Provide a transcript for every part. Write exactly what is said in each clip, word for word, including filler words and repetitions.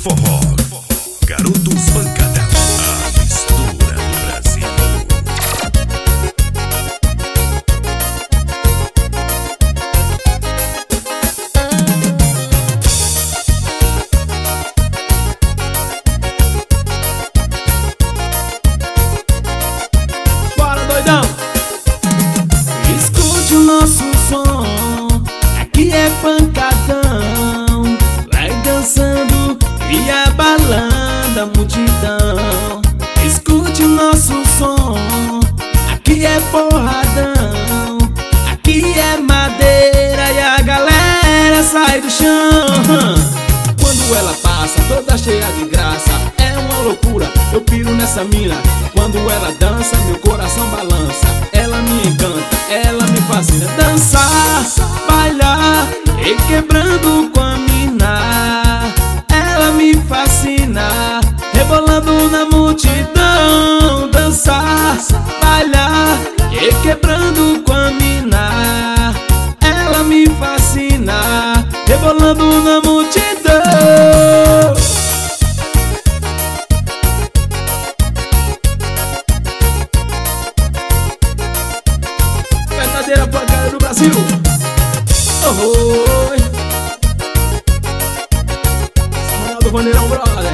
forró, Garotos Pancadão, a mistura do Brasil. Bora, doidão! Escute o nosso som, aqui é pancadão. Vai dançando e abalando a multidão. Escute o nosso som, aqui é porradão. Aqui é madeira e a galera sai do chão. Quando ela passa toda cheia de graça, é uma loucura, eu piro nessa mina. Quando ela dança, meu coração balança. Ela me encanta, ela me fascina. Dançar, bailar e quebrando com a mina. Ela me fascina, rebolando na multidão. Dançar, bailar e quebrando com a mina. Ela me fascina, rebolando na multidão. Verdadeira pancada do Brasil. Oh, oh. Ronaldo Vaneirão, brother.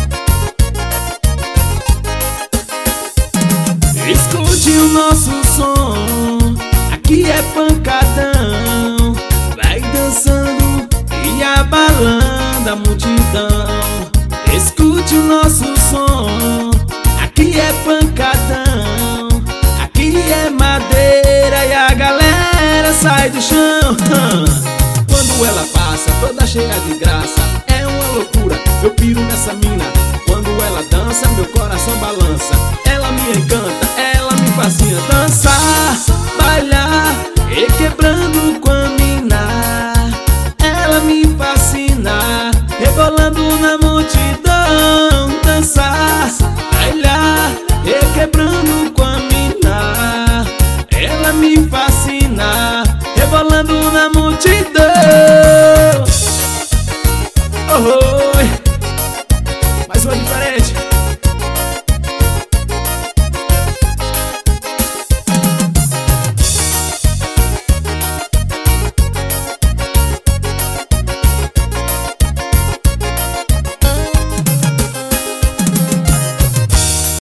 Escute o nosso som, aqui é pancadão. Vai dançando e abalando a multidão. Escute o nosso som, aqui é pancadão. Aqui é madeira e a galera sai do chão. Quando ela passa toda cheia de graça, é uma loucura, eu piro nessa mina. Quando ela dança, meu coração balança. Ela me encanta, ela me fascina. Dançar, bailar e quebrando com a mina. Ela me fascina, rebolando na multidão. Dançar, bailar e quebrando com a mina. Ela me fascina, rebolando na multidão.